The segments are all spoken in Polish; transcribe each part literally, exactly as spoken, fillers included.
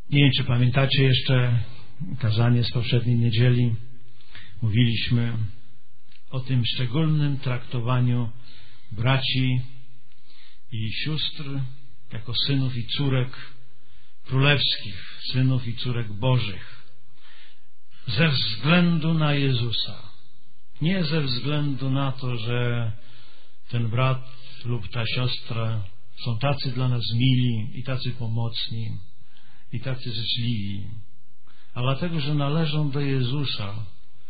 Nie wiem, czy pamiętacie jeszcze kazanie z poprzedniej niedzieli. Mówiliśmy o tym szczególnym traktowaniu braci i sióstr jako synów i córek królewskich, synów i córek bożych, ze względu na Jezusa. Nie ze względu na to, że ten brat lub ta siostra są tacy dla nas mili i tacy pomocni i tacy życzliwi, a dlatego, że należą do Jezusa,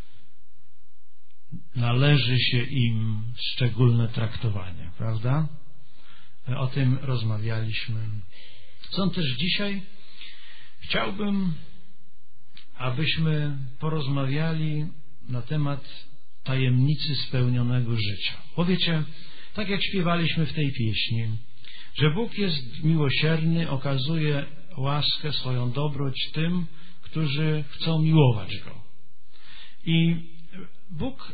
należy się im szczególne traktowanie, prawda? O tym rozmawialiśmy. Stąd też dzisiaj chciałbym, abyśmy porozmawiali na temat tajemnicy spełnionego życia. Powiecie, tak jak śpiewaliśmy w tej pieśni, że Bóg jest miłosierny, okazuje łaskę, swoją dobroć tym, którzy chcą miłować Go. I Bóg,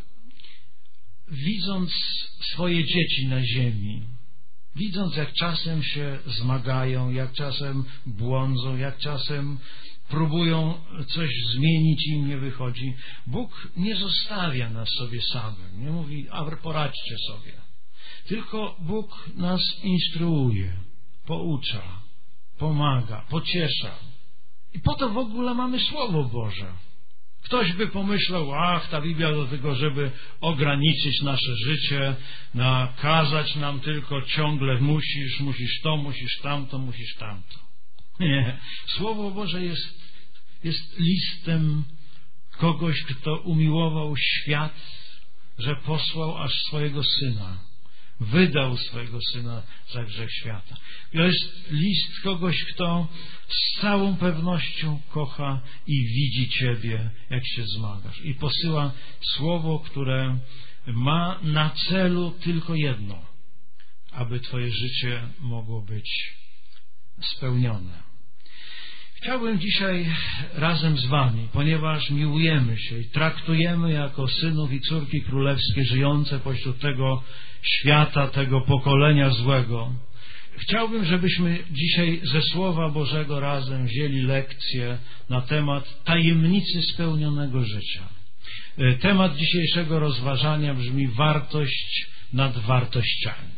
widząc swoje dzieci na ziemi, widząc, jak czasem się zmagają, jak czasem błądzą, jak czasem próbują coś zmienić i im nie wychodzi, Bóg nie zostawia nas sobie samym. Nie mówi, a poradźcie sobie. Tylko Bóg nas instruuje, poucza, pomaga, pociesza. I po to w ogóle mamy Słowo Boże. Ktoś by pomyślał, ach, ta Biblia do tego, żeby ograniczyć nasze życie, nakazać nam tylko ciągle musisz, musisz to, musisz tamto, musisz tamto. Nie. Słowo Boże jest, jest listem kogoś, kto umiłował świat, że posłał aż swojego Syna. Wydał swojego Syna za grzech świata. To jest list kogoś, kto z całą pewnością kocha i widzi Ciebie, jak się zmagasz. I posyła słowo, które ma na celu tylko jedno, aby Twoje życie mogło być spełnione. Chciałbym dzisiaj razem z Wami, ponieważ miłujemy się i traktujemy jako synów i córki królewskie żyjące pośród tego świata, tego pokolenia złego, chciałbym, żebyśmy dzisiaj ze Słowa Bożego razem wzięli lekcję na temat tajemnicy spełnionego życia. Temat dzisiejszego rozważania brzmi wartość nad wartościami.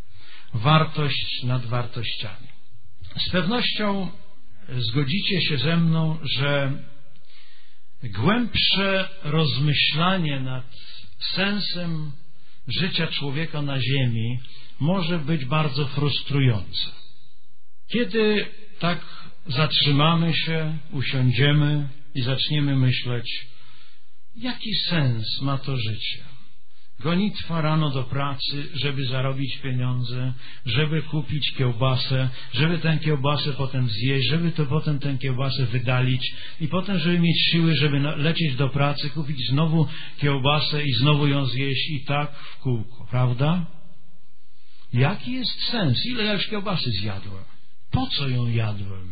Wartość nad wartościami. Z pewnością zgodzicie się ze mną, że głębsze rozmyślanie nad sensem życia człowieka na ziemi może być bardzo frustrujące. Kiedy tak zatrzymamy się, usiądziemy i zaczniemy myśleć, jaki sens ma to życie? Gonitwa rano do pracy, żeby zarobić pieniądze, żeby kupić kiełbasę, żeby tę kiełbasę potem zjeść, żeby to potem tę kiełbasę wydalić i potem, żeby mieć siły, żeby lecieć do pracy, kupić znowu kiełbasę i znowu ją zjeść i tak w kółko, prawda? Jaki jest sens? Ile ja już kiełbasy zjadłem? Po co ją jadłem?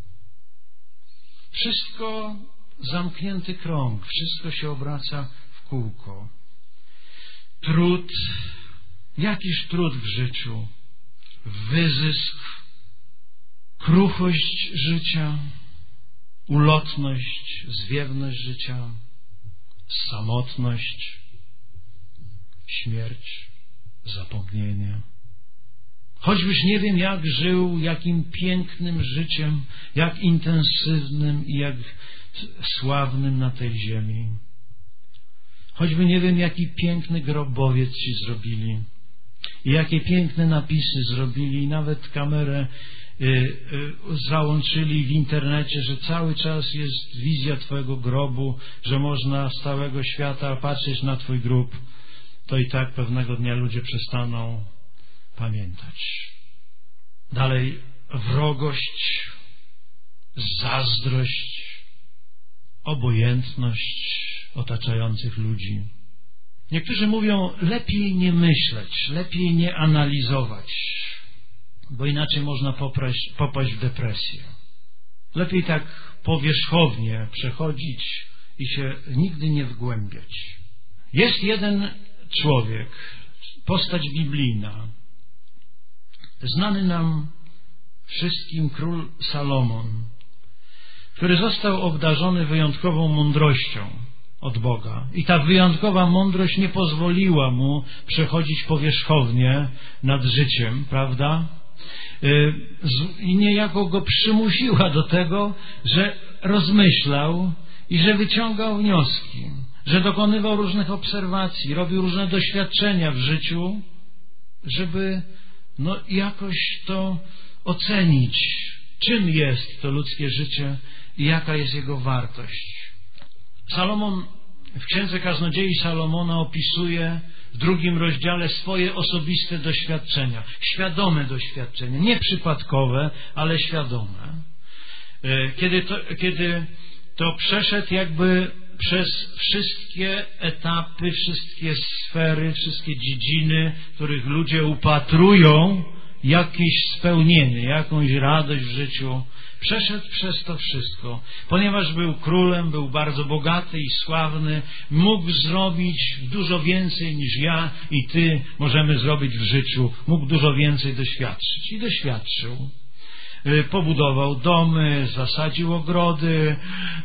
Wszystko zamknięty krąg, wszystko się obraca w kółko. Trud, jakiż trud w życiu, wyzysk, kruchość życia, ulotność, zwiewność życia, samotność, śmierć, zapomnienie. Choćbyś nie wiem jak żył, jakim pięknym życiem, jak intensywnym i jak sławnym na tej ziemi. Choćby nie wiem, jaki piękny grobowiec Ci zrobili i jakie piękne napisy zrobili i nawet kamerę y, y, załączyli w internecie, że cały czas jest wizja Twojego grobu, że można z całego świata patrzeć na Twój grób, to i tak pewnego dnia ludzie przestaną pamiętać. Dalej wrogość, zazdrość, obojętność otaczających ludzi. Niektórzy mówią, lepiej nie myśleć, lepiej nie analizować, bo inaczej można popaść, popaść w depresję. Lepiej tak powierzchownie przechodzić i się nigdy nie wgłębiać. Jest jeden człowiek, postać biblijna, znany nam wszystkim król Salomon, który został obdarzony wyjątkową mądrością od Boga. I ta wyjątkowa mądrość nie pozwoliła mu przechodzić powierzchownie nad życiem, prawda? I niejako go przymusiła do tego, że rozmyślał i że wyciągał wnioski, że dokonywał różnych obserwacji, robił różne doświadczenia w życiu, żeby no jakoś to ocenić, czym jest to ludzkie życie i jaka jest jego wartość. Salomon w Księdze Kaznodziei Salomona opisuje w drugim rozdziale swoje osobiste doświadczenia, świadome doświadczenia, nie przypadkowe, ale świadome. Kiedy to, kiedy to przeszedł jakby przez wszystkie etapy, wszystkie sfery, wszystkie dziedziny, w których ludzie upatrują jakieś spełnienie, jakąś radość w życiu, przeszedł przez to wszystko. Ponieważ był królem, był bardzo bogaty i sławny, mógł zrobić dużo więcej niż ja i ty możemy zrobić w życiu. Mógł dużo więcej doświadczyć. I doświadczył. Pobudował domy, zasadził ogrody,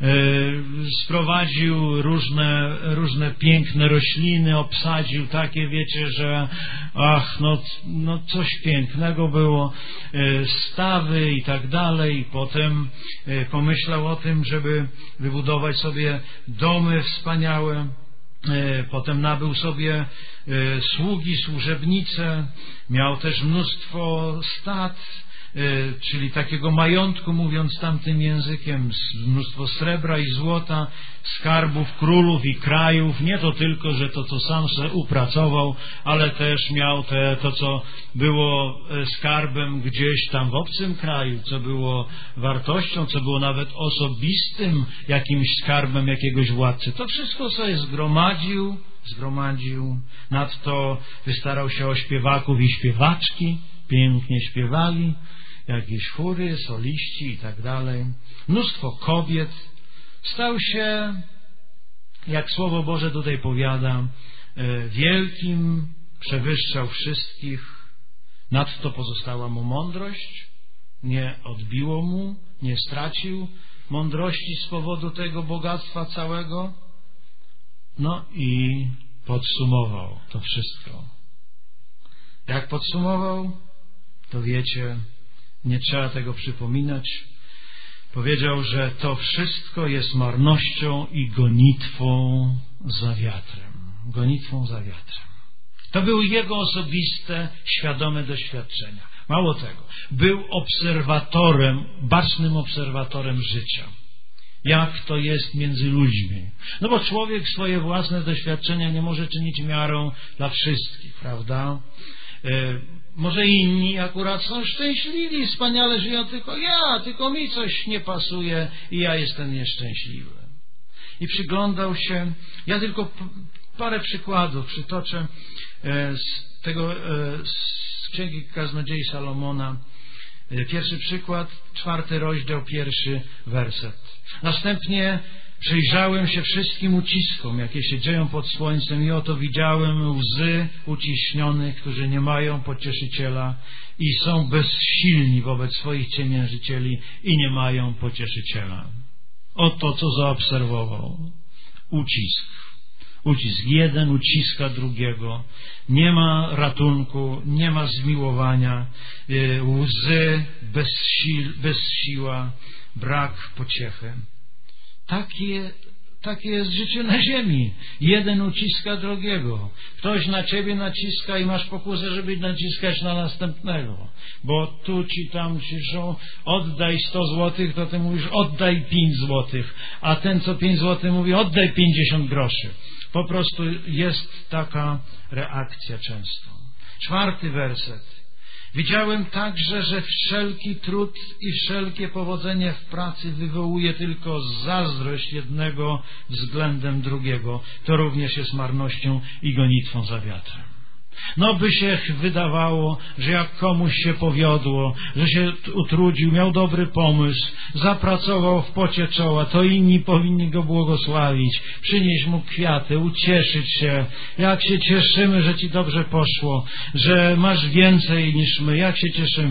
sprowadził różne, różne piękne rośliny, obsadził takie, wiecie, że ach, no, no coś pięknego było, stawy i tak dalej. Potem pomyślał o tym, żeby wybudować sobie domy wspaniałe. Potem nabył sobie sługi, służebnice, miał też mnóstwo stad, czyli takiego majątku, mówiąc tamtym językiem, mnóstwo srebra i złota, skarbów królów i krajów. Nie to tylko, że to, co sam sobie upracował, ale też miał te, to, co było skarbem gdzieś tam w obcym kraju, co było wartością, co było nawet osobistym jakimś skarbem jakiegoś władcy. To wszystko sobie zgromadził, zgromadził. Nadto wystarał się o śpiewaków i śpiewaczki, pięknie śpiewali, jakieś chóry, soliści i tak dalej. Mnóstwo kobiet. Stał się, jak Słowo Boże tutaj powiada, wielkim, przewyższał wszystkich. Nadto pozostała mu mądrość, nie odbiło mu, nie stracił mądrości z powodu tego bogactwa całego. No i podsumował to wszystko. Jak podsumował, to wiecie, nie trzeba tego przypominać. Powiedział, że to wszystko jest marnością i gonitwą za wiatrem. Gonitwą za wiatrem. To były jego osobiste, świadome doświadczenia. Mało tego, był obserwatorem, bacznym obserwatorem życia. Jak to jest między ludźmi. No bo człowiek swoje własne doświadczenia nie może czynić miarą dla wszystkich, prawda? Może inni akurat są szczęśliwi, wspaniale żyją, tylko ja, tylko mi coś nie pasuje i ja jestem nieszczęśliwy. I przyglądał się, ja tylko parę przykładów przytoczę z tego, z Księgi Kaznodziei Salomona. Pierwszy przykład, czwarty rozdział, pierwszy werset. Następnie przyjrzałem się wszystkim uciskom, jakie się dzieją pod słońcem i oto widziałem łzy uciśnionych, którzy nie mają pocieszyciela i są bezsilni wobec swoich ciemiężycieli i nie mają pocieszyciela. Oto co zaobserwował. Ucisk. Ucisk. Jeden uciska drugiego. Nie ma ratunku, nie ma zmiłowania. Łzy, bezsil, bezsiła, brak pociechy. Takie, takie jest życie na ziemi. Jeden uciska drugiego. Ktoś na ciebie naciska i masz pokusę, żeby naciskać na następnego. Bo tu ci, tam ci żą, oddaj sto złotych, to ty mówisz oddaj pięć złotych. A ten, co pięć złotych mówi oddaj pięćdziesiąt groszy. Po prostu jest taka reakcja często. Czwarty werset. Widziałem także, że wszelki trud i wszelkie powodzenie w pracy wywołuje tylko zazdrość jednego względem drugiego. To również jest marnością i gonitwą za wiatrem. No by się wydawało, że jak komuś się powiodło, że się utrudził, miał dobry pomysł, zapracował w pocie czoła, to inni powinni go błogosławić, przynieść mu kwiaty, ucieszyć się. Jak się cieszymy, że ci dobrze poszło, że masz więcej niż my, jak się cieszymy.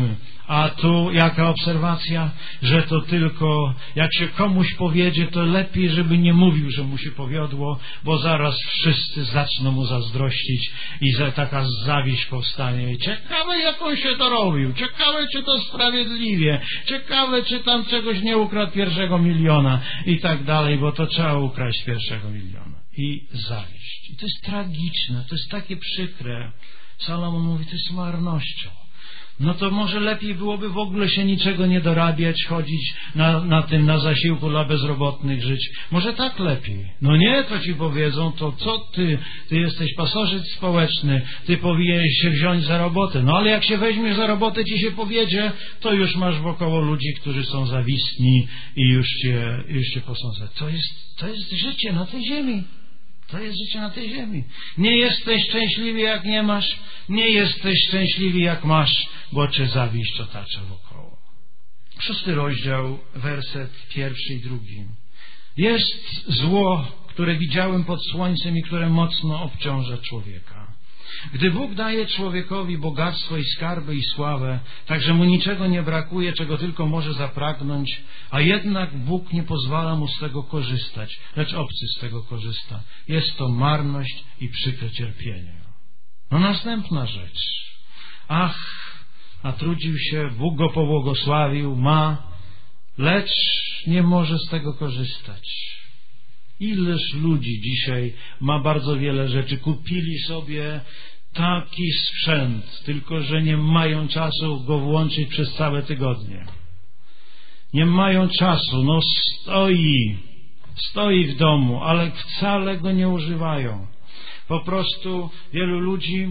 A tu jaka obserwacja, że to tylko jak się komuś powiedzie, to lepiej, żeby nie mówił, że mu się powiodło, bo zaraz wszyscy zaczną mu zazdrościć i za taka zawiść powstanie. Ciekawe, jak on się dorobił, ciekawe, czy to sprawiedliwie, ciekawe, czy tam czegoś nie ukradł pierwszego miliona i tak dalej, bo to trzeba ukraść pierwszego miliona. I zawiść. I to jest tragiczne, to jest takie przykre. Salomon mówi, to jest marnością. No to może lepiej byłoby w ogóle się niczego nie dorabiać, chodzić na, na tym, na zasiłku dla bezrobotnych żyć. Może tak lepiej. No nie, to ci powiedzą, to co ty, ty jesteś pasożyt społeczny, ty powinieneś się wziąć za robotę. No ale jak się weźmiesz za robotę, ci się powiedzie, to już masz wokoło ludzi, którzy są zawistni i już cię, już cię posądzą. To jest, to jest życie na tej ziemi. To jest życie na tej ziemi. Nie jesteś szczęśliwy, jak nie masz. Nie jesteś szczęśliwy, jak masz, bo cię zawiść otacza wokoło. Szósty rozdział, werset pierwszy i drugi. Jest zło, które widziałem pod słońcem i które mocno obciąża człowieka. Gdy Bóg daje człowiekowi bogactwo i skarby i sławę, tak że mu niczego nie brakuje, czego tylko może zapragnąć, a jednak Bóg nie pozwala mu z tego korzystać, lecz obcy z tego korzysta. Jest to marność i przykre cierpienie. No następna rzecz. Ach, natrudził się, Bóg go pobłogosławił, ma, lecz nie może z tego korzystać. Ileż ludzi dzisiaj ma bardzo wiele rzeczy, kupili sobie taki sprzęt, tylko że nie mają czasu go włączyć przez całe tygodnie. Nie mają czasu, no stoi, stoi w domu, ale wcale go nie używają. Po prostu wielu ludzi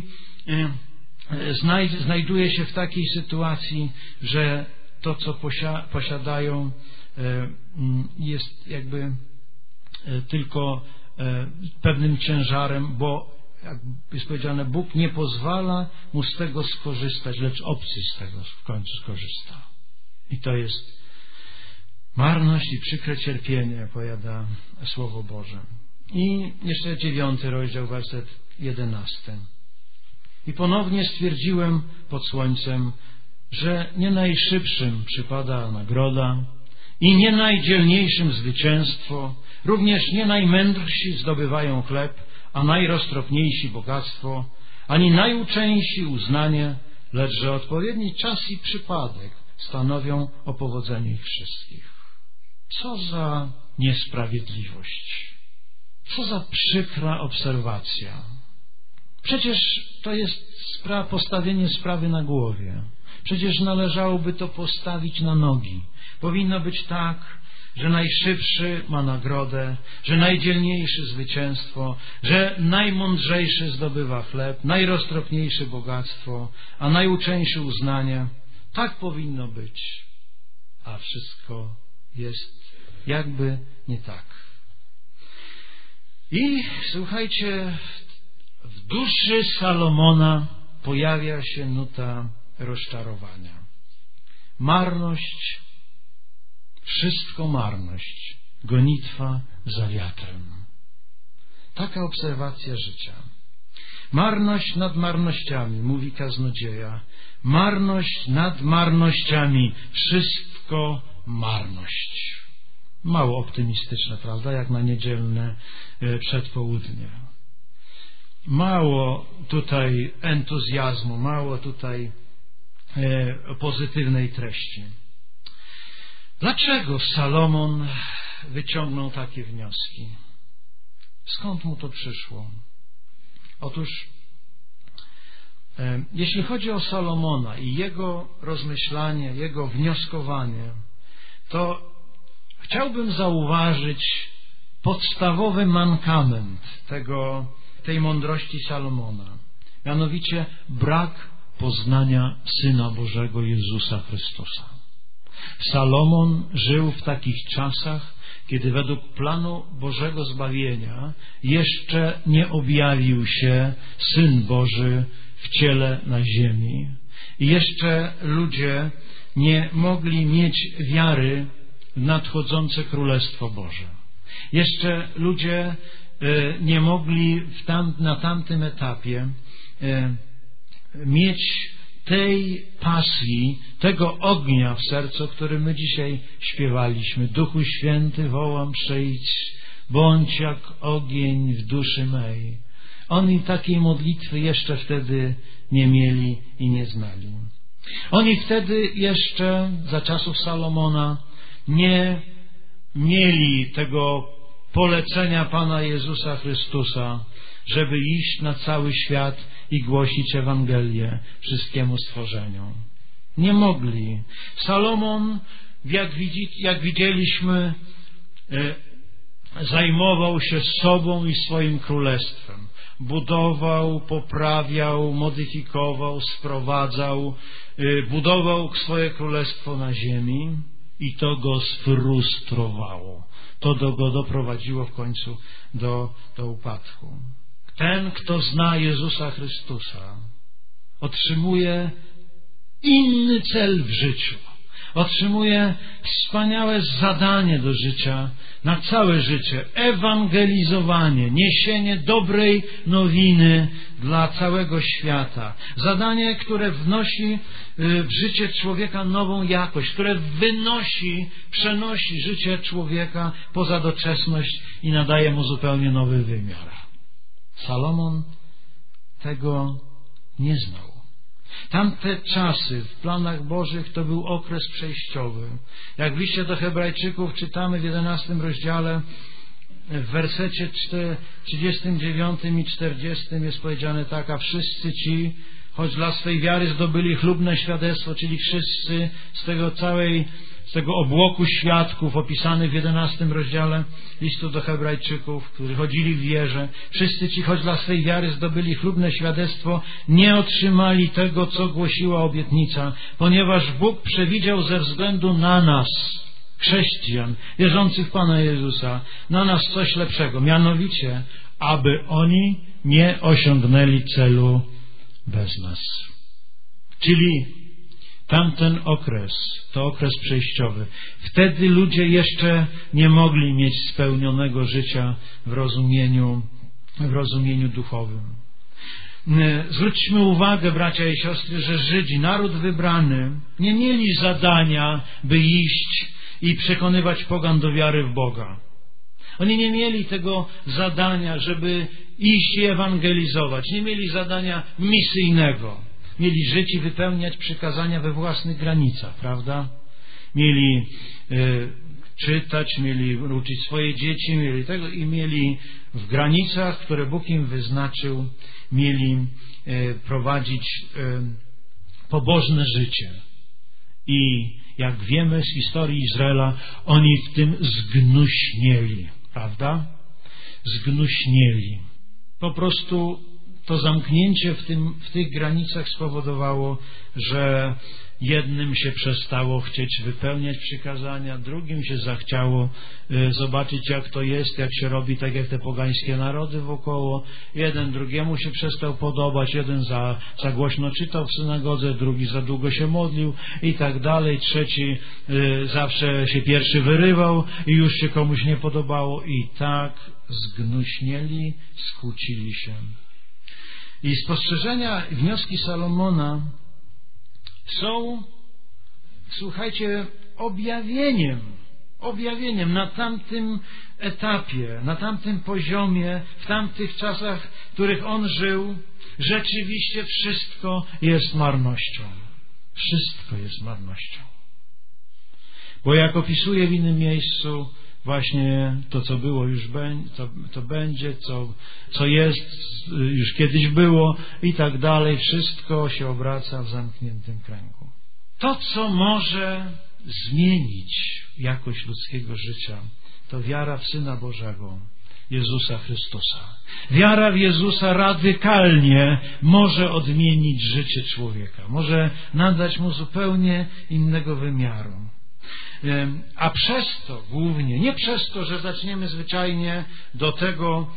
znajduje się w takiej sytuacji, że to, co posiadają, jest jakby tylko pewnym ciężarem, bo jak jest powiedziane, Bóg nie pozwala mu z tego skorzystać, lecz obcy z tego w końcu skorzysta. I to jest marność i przykre cierpienie, powiada Słowo Boże. I jeszcze dziewiąty rozdział, werset jedenasty. I ponownie stwierdziłem pod słońcem, że nie najszybszym przypada nagroda i nie najdzielniejszym zwycięstwo, również nie najmędrsi zdobywają chleb, a najroztropniejsi bogactwo, ani najuczeńsi uznanie, lecz że odpowiedni czas i przypadek stanowią o powodzeniu ich wszystkich. Co za niesprawiedliwość! Co za przykra obserwacja! Przecież to jest spra- postawienie sprawy na głowie. Przecież należałoby to postawić na nogi. Powinno być tak, że najszybszy ma nagrodę, że najdzielniejszy zwycięstwo, że najmądrzejszy zdobywa chleb, najroztropniejszy bogactwo, a najuczeńszy uznanie. Tak powinno być. A wszystko jest jakby nie tak. I słuchajcie, w duszy Salomona pojawia się nuta rozczarowania. Marność, wszystko marność, gonitwa za wiatrem. Taka obserwacja życia. Marność nad marnościami, mówi kaznodzieja. Marność nad marnościami, wszystko marność. Mało optymistyczne, prawda, jak na niedzielne przedpołudnie. Mało tutaj entuzjazmu, mało tutaj e, pozytywnej treści. Dlaczego Salomon wyciągnął takie wnioski? Skąd mu to przyszło? Otóż e, jeśli chodzi o Salomona i jego rozmyślanie, jego wnioskowanie, to chciałbym zauważyć podstawowy mankament tego, tej mądrości Salomona. Mianowicie brak poznania Syna Bożego Jezusa Chrystusa. Salomon żył w takich czasach, kiedy według planu Bożego zbawienia jeszcze nie objawił się Syn Boży w ciele na ziemi. I jeszcze ludzie nie mogli mieć wiary w nadchodzące Królestwo Boże. Jeszcze ludzie nie mogli w tam, na tamtym etapie mieć tej pasji, tego ognia w sercu, o którym my dzisiaj śpiewaliśmy. Duchu Święty, wołam, przyjdź, bądź jak ogień w duszy mej. Oni takiej modlitwy jeszcze wtedy nie mieli i nie znali. Oni wtedy jeszcze, za czasów Salomona, nie mieli tego polecenia Pana Jezusa Chrystusa, żeby iść na cały świat i głosić Ewangelię wszystkiemu stworzeniu. Nie mogli. Salomon, jak, widzi, jak widzieliśmy, zajmował się sobą i swoim królestwem. Budował, poprawiał, modyfikował, sprowadzał, budował swoje królestwo na ziemi i to go sfrustrowało. To go doprowadziło w końcu do, do upadku. Ten, kto zna Jezusa Chrystusa, otrzymuje inny cel w życiu. Otrzymuje wspaniałe zadanie do życia, na całe życie. Ewangelizowanie, niesienie dobrej nowiny dla całego świata. Zadanie, które wnosi w życie człowieka nową jakość, które wynosi, przenosi życie człowieka poza doczesność i nadaje mu zupełnie nowy wymiar. Salomon tego nie znał. Tamte czasy w planach Bożych to był okres przejściowy. Jak w liście do Hebrajczyków czytamy w jedenastym rozdziale, w wersecie trzydziestym dziewiątym i czterdziestym jest powiedziane tak: a wszyscy ci, choć dla swej wiary zdobyli chlubne świadectwo, czyli wszyscy z tego całej, z tego obłoku świadków opisanych w jedenastym rozdziale listu do Hebrajczyków, którzy chodzili w wierze, wszyscy ci, choć dla swej wiary zdobyli chlubne świadectwo, nie otrzymali tego, co głosiła obietnica, ponieważ Bóg przewidział ze względu na nas, chrześcijan, wierzących w Pana Jezusa, na nas coś lepszego, mianowicie, aby oni nie osiągnęli celu bez nas. Czyli tamten okres, to okres przejściowy. Wtedy ludzie jeszcze nie mogli mieć spełnionego życia w rozumieniu, w rozumieniu duchowym. Zwróćmy uwagę, bracia i siostry, że Żydzi, naród wybrany, nie mieli zadania, by iść i przekonywać pogan do wiary w Boga. Oni nie mieli tego zadania, żeby iść i ewangelizować. Nie mieli zadania misyjnego. Mieli żyć i wypełniać przykazania we własnych granicach, prawda? Mieli y, czytać, mieli uczyć swoje dzieci, mieli tego i mieli w granicach, które Bóg im wyznaczył, mieli y, prowadzić y, pobożne życie. I jak wiemy z historii Izraela, oni w tym zgnuśnieli, prawda? Zgnuśnieli. Po prostu to zamknięcie w, tym, w tych granicach spowodowało, że jednym się przestało chcieć wypełniać przykazania, drugim się zachciało y, zobaczyć, jak to jest, jak się robi, tak jak te pogańskie narody wokoło. Jeden drugiemu się przestał podobać, jeden za, za głośno czytał w synagodze, drugi za długo się modlił i tak dalej. Trzeci y, zawsze się pierwszy wyrywał i już się komuś nie podobało. I tak zgnuśnieli, skłócili się. I spostrzeżenia, wnioski Salomona są, słuchajcie, objawieniem, objawieniem na tamtym etapie, na tamtym poziomie, w tamtych czasach, w których on żył, rzeczywiście wszystko jest marnością. Wszystko jest marnością. Bo jak opisuje w innym miejscu, właśnie to, co było, już będzie, to, to będzie, co, co jest, już kiedyś było i tak dalej. Wszystko się obraca w zamkniętym kręgu. To, co może zmienić jakość ludzkiego życia, to wiara w Syna Bożego, Jezusa Chrystusa. Wiara w Jezusa radykalnie może odmienić życie człowieka. Może nadać mu zupełnie innego wymiaru. A przez to głównie, nie przez to, że zaczniemy zwyczajnie do tego,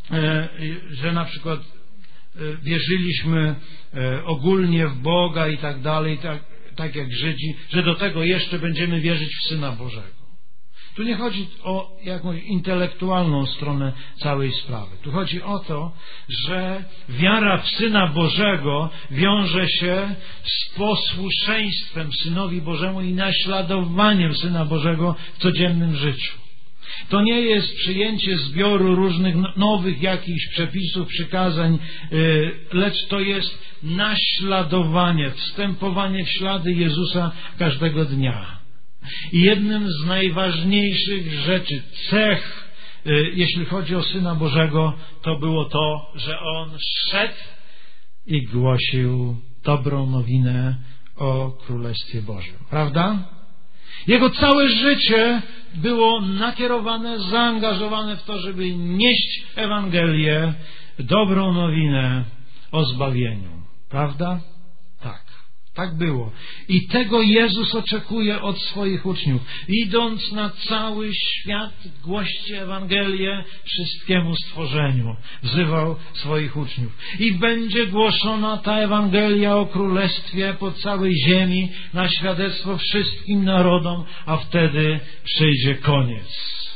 że na przykład wierzyliśmy ogólnie w Boga i tak dalej, tak, tak jak Żydzi, że do tego jeszcze będziemy wierzyć w Syna Bożego. Tu nie chodzi o jakąś intelektualną stronę całej sprawy. Tu chodzi o to, że wiara w Syna Bożego wiąże się z posłuszeństwem Synowi Bożemu i naśladowaniem Syna Bożego w codziennym życiu. To nie jest przyjęcie zbioru różnych nowych jakichś przepisów, przykazań, lecz to jest naśladowanie, wstępowanie w ślady Jezusa każdego dnia. I jednym z najważniejszych rzeczy, cech, jeśli chodzi o Syna Bożego, to było to, że On szedł i głosił dobrą nowinę o Królestwie Bożym. Prawda? Jego całe życie było nakierowane, zaangażowane w to, żeby nieść Ewangelię, dobrą nowinę o zbawieniu. Prawda? Tak. Tak było. I tego Jezus oczekuje od swoich uczniów. Idąc na cały świat, głoście Ewangelię wszystkiemu stworzeniu. Wzywał swoich uczniów. I będzie głoszona ta Ewangelia o Królestwie po całej ziemi na świadectwo wszystkim narodom, a wtedy przyjdzie koniec.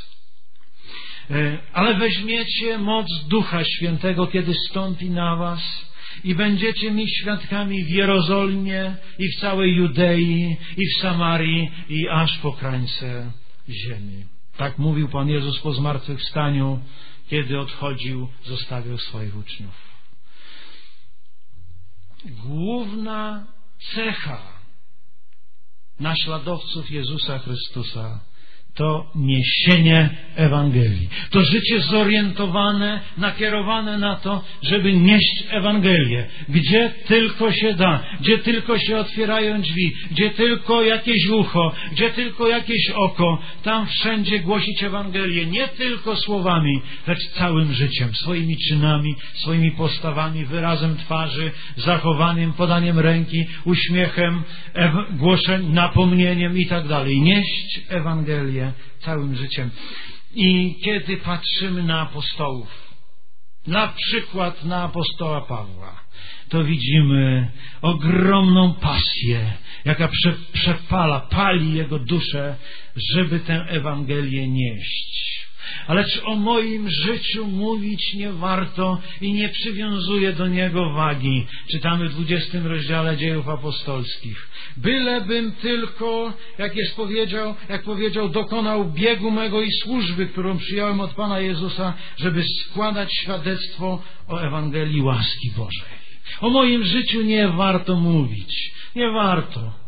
Ale weźmiecie moc Ducha Świętego, kiedy stąpi na was, i będziecie mi świadkami w Jerozolimie i w całej Judei i w Samarii i aż po krańce ziemi. Tak mówił Pan Jezus po zmartwychwstaniu, kiedy odchodził, zostawił swoich uczniów. Główna cecha naśladowców Jezusa Chrystusa to niesienie Ewangelii. To życie zorientowane, nakierowane na to, żeby nieść Ewangelię. Gdzie tylko się da, gdzie tylko się otwierają drzwi, gdzie tylko jakieś ucho, gdzie tylko jakieś oko, tam wszędzie głosić Ewangelię. Nie tylko słowami, lecz całym życiem, swoimi czynami, swoimi postawami, wyrazem twarzy, zachowaniem, podaniem ręki, uśmiechem, głoszeniem, napomnieniem i tak dalej. Nieść Ewangelię całym życiem. I kiedy patrzymy na apostołów, na przykład na apostoła Pawła, to widzimy ogromną pasję, jaka prze, przepala, pali jego duszę, żeby tę Ewangelię nieść. Ale czy o moim życiu mówić nie warto i nie przywiązuje do niego wagi? Czytamy w dwudziestym rozdziale Dziejów Apostolskich. Bylebym tylko, jak jest powiedział, jak powiedział, dokonał biegu mego i służby, którą przyjąłem od Pana Jezusa, żeby składać świadectwo o Ewangelii łaski Bożej. O moim życiu nie warto mówić. Nie warto.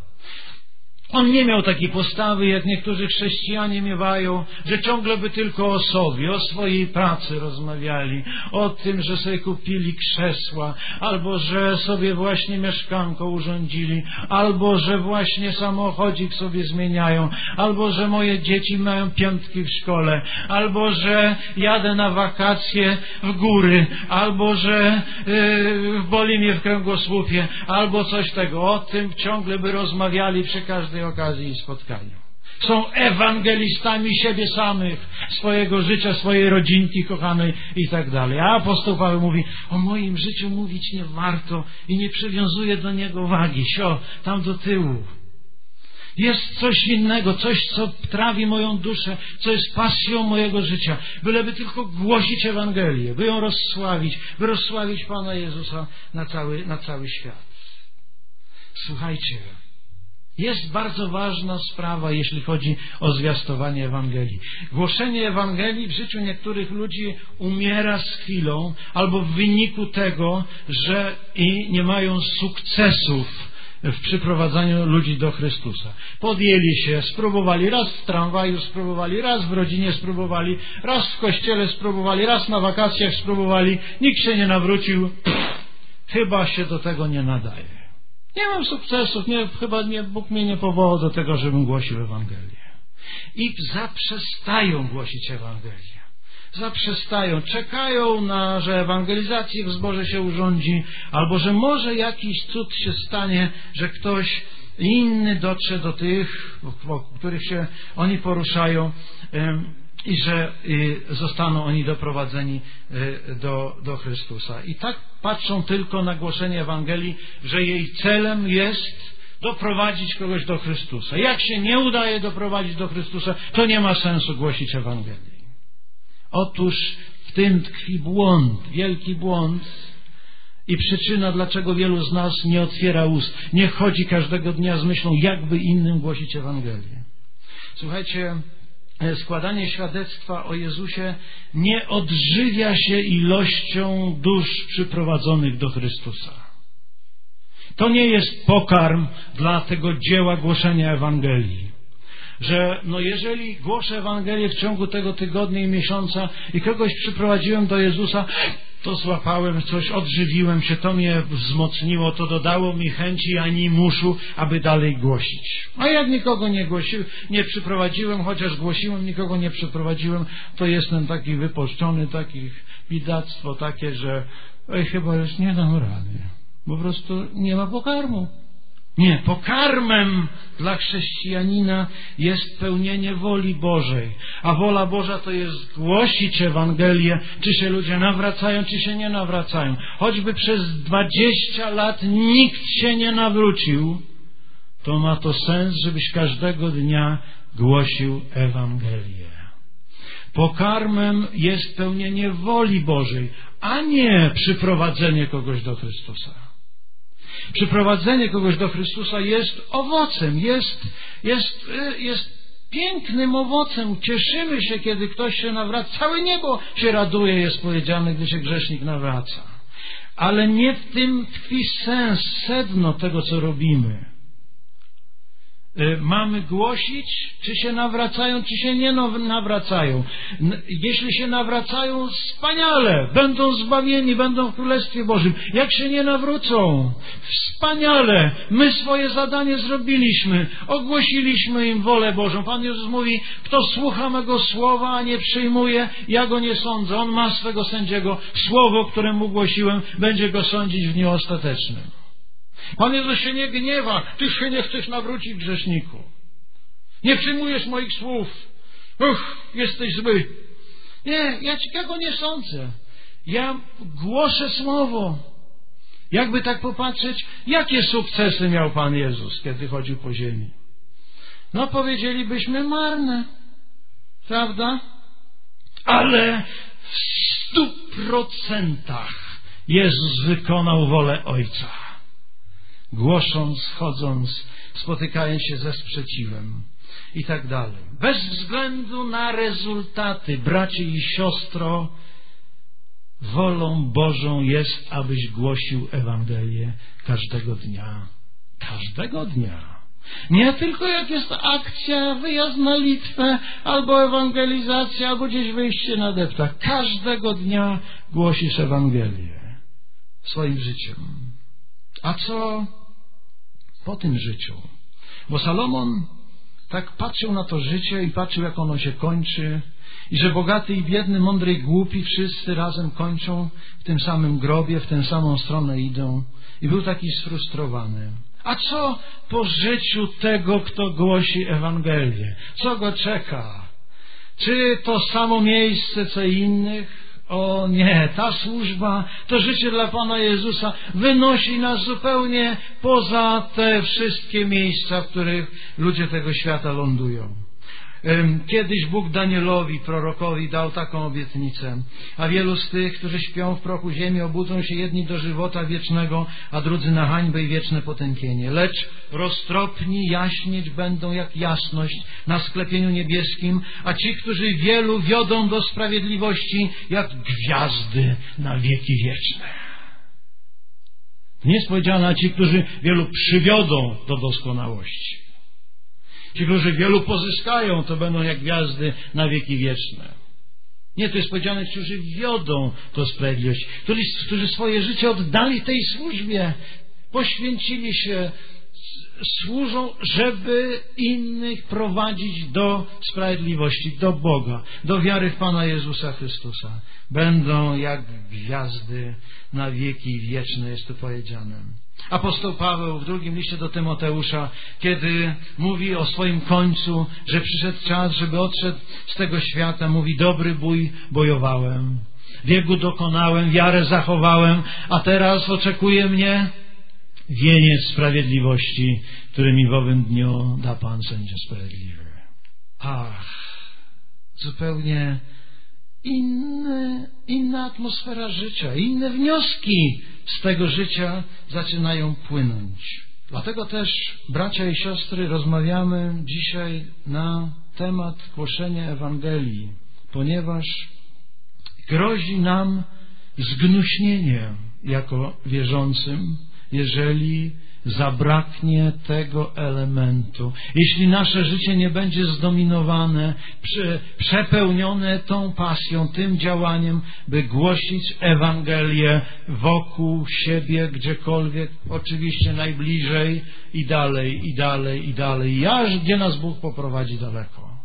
On nie miał takiej postawy, jak niektórzy chrześcijanie miewają, że ciągle by tylko o sobie, o swojej pracy rozmawiali, o tym, że sobie kupili krzesła, albo że sobie właśnie mieszkanko urządzili, albo że właśnie samochodzik sobie zmieniają, albo że moje dzieci mają piątki w szkole, albo że jadę na wakacje w góry, albo że yy, boli mnie w kręgosłupie, albo coś tego. O tym ciągle by rozmawiali przy każdej okazji i spotkaniu. Są ewangelistami siebie samych, swojego życia, swojej rodzinki kochanej i tak dalej. A apostoł Paweł mówi, o moim życiu mówić nie warto i nie przywiązuje do niego wagi. Sio, tam do tyłu. Jest coś innego, coś, co trawi moją duszę, co jest pasją mojego życia. Byleby tylko głosić Ewangelię, by ją rozsławić, by rozsławić Pana Jezusa na cały, na cały świat. Słuchajcie, jest bardzo ważna sprawa, jeśli chodzi o zwiastowanie Ewangelii. Głoszenie Ewangelii w życiu niektórych ludzi umiera z chwilą, albo w wyniku tego, że i nie mają sukcesów w przyprowadzaniu ludzi do Chrystusa. Podjęli się, spróbowali, raz w tramwaju spróbowali, raz w rodzinie spróbowali, raz w kościele spróbowali, raz na wakacjach spróbowali, nikt się nie nawrócił, pff, chyba się do tego nie nadaje. Nie mam sukcesów, nie, chyba nie, Bóg mnie nie powołał do tego, żebym głosił Ewangelię. I zaprzestają głosić Ewangelię. Zaprzestają, czekają na, że ewangelizacja w zborze się urządzi, albo że może jakiś cud się stanie, że ktoś inny dotrze do tych, wokół których się oni poruszają, i że zostaną oni doprowadzeni do, do Chrystusa. I tak patrzą tylko na głoszenie Ewangelii, że jej celem jest doprowadzić kogoś do Chrystusa. Jak się nie udaje doprowadzić do Chrystusa, to nie ma sensu głosić Ewangelii. Otóż w tym tkwi błąd, wielki błąd i przyczyna, dlaczego wielu z nas nie otwiera ust, nie chodzi każdego dnia z myślą, jakby innym głosić Ewangelię. Słuchajcie, składanie świadectwa o Jezusie nie odżywia się ilością dusz przyprowadzonych do Chrystusa. To nie jest pokarm dla tego dzieła głoszenia Ewangelii. Że no jeżeli głoszę Ewangelię w ciągu tego tygodnia i miesiąca i kogoś przyprowadziłem do Jezusa, to złapałem coś, odżywiłem się, to mnie wzmocniło, to dodało mi chęci ani muszu, aby dalej głosić. A jak nikogo nie głosiłem, nie przyprowadziłem, chociaż głosiłem, nikogo nie przyprowadziłem, to jestem taki wypuszczony, taki bidactwo takie, że oj, chyba już nie dam rady. Po prostu nie ma pokarmu. Nie, pokarmem dla chrześcijanina jest pełnienie woli Bożej. A wola Boża to jest głosić Ewangelię, czy się ludzie nawracają, czy się nie nawracają. Choćby przez dwadzieścia lat nikt się nie nawrócił, to ma to sens, żebyś każdego dnia głosił Ewangelię. Pokarmem jest pełnienie woli Bożej, a nie przyprowadzenie kogoś do Chrystusa. Przyprowadzenie kogoś do Chrystusa jest owocem, jest, jest, jest pięknym owocem. Cieszymy się, kiedy ktoś się nawraca. Całe niebo się raduje, jest powiedziane, gdy się grzesznik nawraca. Ale nie w tym tkwi sens, sedno tego, co robimy. Mamy głosić, czy się nawracają, czy się nie nawracają. Jeśli się nawracają, wspaniale, będą zbawieni, będą w Królestwie Bożym. Jak się nie nawrócą, wspaniale, my swoje zadanie zrobiliśmy, ogłosiliśmy im wolę Bożą. Pan Jezus mówi, kto słucha mego słowa, a nie przyjmuje, ja go nie sądzę. On ma swego sędziego. Słowo, które mu głosiłem, będzie go sądzić w dniu ostatecznym. Pan Jezus się nie gniewa, ty się nie chcesz nawrócić, grzeszniku. Nie przyjmujesz moich słów. Uch, jesteś zły. Nie, ja ci tego nie sądzę. Ja głoszę słowo. Jakby tak popatrzeć, jakie sukcesy miał Pan Jezus, kiedy chodził po ziemi? No powiedzielibyśmy marne. Prawda? Ale w stu procentach Jezus wykonał wolę Ojca. Głosząc, chodząc, spotykając się ze sprzeciwem i tak dalej. Bez względu na rezultaty, bracie i siostro, wolą Bożą jest, abyś głosił Ewangelię każdego dnia. Każdego dnia. Nie tylko jak jest akcja, wyjazd na Litwę, albo ewangelizacja, albo gdzieś wyjście na deptach. Każdego dnia głosisz Ewangelię swoim życiem. A co po tym życiu? Bo Salomon tak patrzył na to życie i patrzył, jak ono się kończy i że bogaty i biedny, mądry i głupi wszyscy razem kończą w tym samym grobie, w tę samą stronę idą i był taki sfrustrowany. A co po życiu tego, kto głosi Ewangelię? Co go czeka? Czy to samo miejsce, co innych? O nie, ta służba, to życie dla Pana Jezusa wynosi nas zupełnie poza te wszystkie miejsca, w których ludzie tego świata lądują. Kiedyś Bóg Danielowi, prorokowi, dał taką obietnicę. A wielu z tych, którzy śpią w prochu ziemi, obudzą się jedni do żywota wiecznego, a drudzy na hańbę i wieczne potępienie. Lecz roztropni jaśnieć będą jak jasność na sklepieniu niebieskim, a ci, którzy wielu wiodą do sprawiedliwości, jak gwiazdy na wieki wieczne. Nie jest powiedziane, a ci, którzy wielu przywiodą do doskonałości. Ci, którzy wielu pozyskają, to będą jak gwiazdy na wieki wieczne. Nie, to jest powiedziane, ci, którzy wiodą do sprawiedliwości, którzy, którzy swoje życie oddali tej służbie, poświęcili się, służą, żeby innych prowadzić do sprawiedliwości, do Boga, do wiary w Pana Jezusa Chrystusa. Będą jak gwiazdy na wieki wieczne, jest tu powiedziane. Apostoł Paweł w drugim liście do Tymoteusza, kiedy mówi o swoim końcu, że przyszedł czas, żeby odszedł z tego świata, mówi: dobry bój bojowałem, biegu dokonałem, wiarę zachowałem, a teraz oczekuje mnie wieniec sprawiedliwości, który mi w owym dniu da Pan sędzia sprawiedliwy. Ach, zupełnie inny, inna atmosfera życia, inne wnioski z tego życia zaczynają płynąć. Dlatego też, bracia i siostry, rozmawiamy dzisiaj na temat głoszenia Ewangelii, ponieważ grozi nam zgnuśnienie jako wierzącym, jeżeli zabraknie tego elementu. Jeśli nasze życie nie będzie zdominowane, prze, przepełnione tą pasją, tym działaniem, by głosić Ewangelię wokół siebie, gdziekolwiek, oczywiście najbliżej i dalej, i dalej, i dalej, aż gdzie nas Bóg poprowadzi daleko.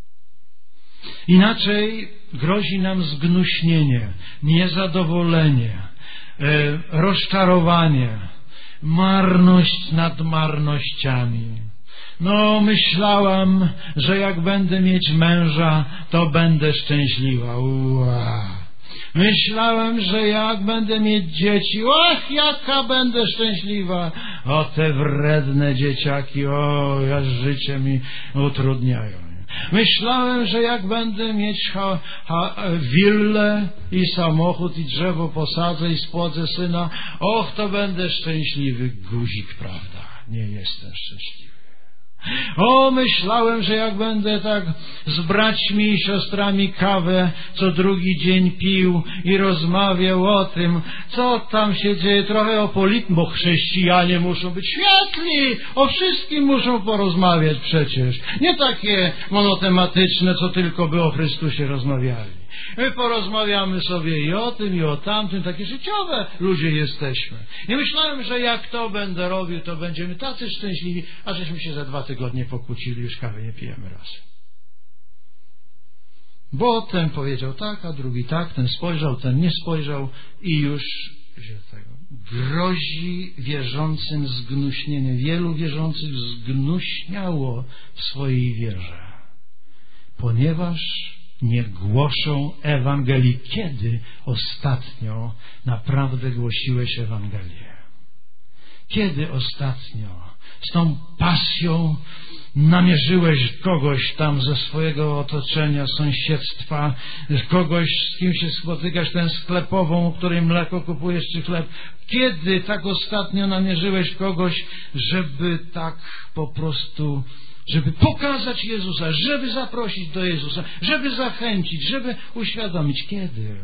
Inaczej grozi nam zgnuśnienie, niezadowolenie, e, rozczarowanie, marność nad marnościami. No, myślałam, że jak będę mieć męża, to będę szczęśliwa. Ua. Myślałem, że jak będę mieć dzieci, ach, jaka będę szczęśliwa. O, te wredne dzieciaki, o, aż życie mi utrudniają. Myślałem, że jak będę mieć ha, ha, willę i samochód i drzewo posadzę i spłodzę syna, och, to będę szczęśliwy. Guzik, prawda? Nie jestem szczęśliwy. O, myślałem, że jak będę tak z braćmi i siostrami kawę co drugi dzień pił i rozmawiał o tym, co tam się dzieje, trochę o polityce, bo chrześcijanie muszą być świetli, o wszystkim muszą porozmawiać przecież. Nie takie monotematyczne, co tylko by o Chrystusie rozmawiali. My porozmawiamy sobie i o tym, i o tamtym, takie życiowe ludzie jesteśmy. I myślałem, że jak to będę robił, to będziemy tacy szczęśliwi, a żeśmy się za dwa tygodnie pokłócili, już kawy nie pijemy raz. Bo ten powiedział tak, a drugi tak, ten spojrzał, ten nie spojrzał i już się tego grozi wierzącym zgnuśnienie. Wielu wierzących zgnuśniało w swojej wierze, ponieważ nie głoszą Ewangelii. Kiedy ostatnio naprawdę głosiłeś Ewangelię? Kiedy ostatnio z tą pasją namierzyłeś kogoś tam ze swojego otoczenia, sąsiedztwa, kogoś, z kim się spotykasz, ten sklepową, u której mleko kupujesz, czy chleb? Kiedy tak ostatnio namierzyłeś kogoś, żeby tak po prostu, żeby pokazać Jezusa, żeby zaprosić do Jezusa, żeby zachęcić, żeby uświadomić? Kiedy?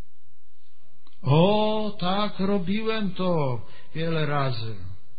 O, tak, robiłem to wiele razy.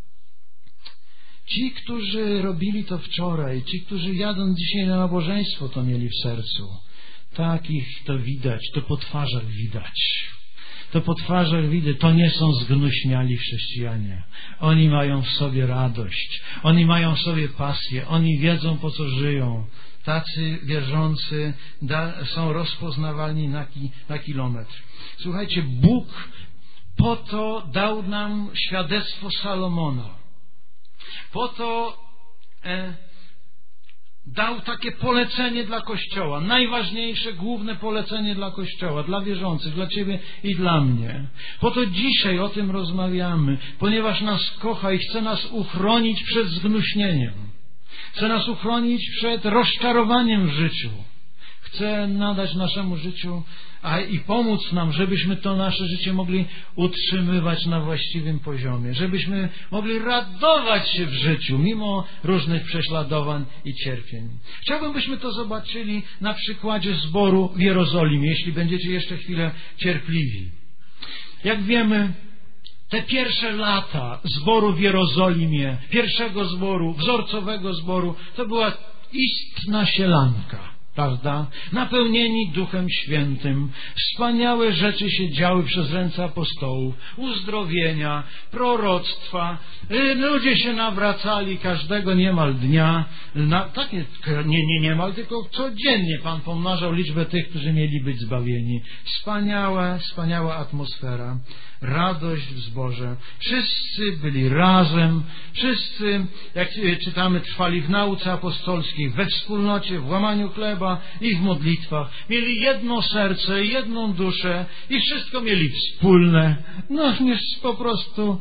Ci, którzy robili to wczoraj, ci, którzy jadąc dzisiaj na nabożeństwo, to mieli w sercu. Tak ich to widać, to po twarzach widać. To po twarzach widać, to nie są zgnuśniali chrześcijanie. Oni mają w sobie radość, oni mają w sobie pasję, oni wiedzą, po co żyją. Tacy wierzący da, są rozpoznawalni na, ki, na kilometr. Słuchajcie, Bóg po to dał nam świadectwo Salomona. Po to e, dał takie polecenie dla Kościoła, najważniejsze, główne polecenie dla Kościoła, dla wierzących, dla Ciebie i dla mnie. Po to dzisiaj o tym rozmawiamy, ponieważ nas kocha i chce nas uchronić przed zgnuśnieniem. Chce nas uchronić przed rozczarowaniem w życiu. Chce nadać naszemu życiu a i pomóc nam, żebyśmy to nasze życie mogli utrzymywać na właściwym poziomie, żebyśmy mogli radować się w życiu, mimo różnych prześladowań i cierpień. Chciałbym, byśmy to zobaczyli na przykładzie zboru w Jerozolimie, jeśli będziecie jeszcze chwilę cierpliwi. Jak wiemy, te pierwsze lata zboru w Jerozolimie, pierwszego zboru, wzorcowego zboru, to była istna sielanka. Prawda? Napełnieni Duchem Świętym. Wspaniałe rzeczy się działy przez ręce apostołów. Uzdrowienia, proroctwa. Ludzie się nawracali każdego niemal dnia. Na, tak nie, nie, nie niemal, tylko codziennie Pan pomnażał liczbę tych, którzy mieli być zbawieni. Wspaniała, wspaniała atmosfera. Radość w zborze. Wszyscy byli razem. Wszyscy, jak czytamy, trwali w nauce apostolskiej, we wspólnocie, w łamaniu chleba i w modlitwach. Mieli jedno serce, jedną duszę i wszystko mieli wspólne. No, po prostu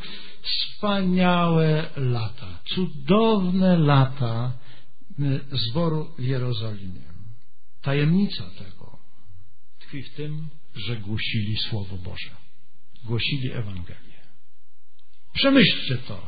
wspaniałe lata, cudowne lata zboru w Jerozolimie. Tajemnica tego tkwi w tym, że głosili Słowo Boże. Głosili Ewangelię. Przemyślcie to.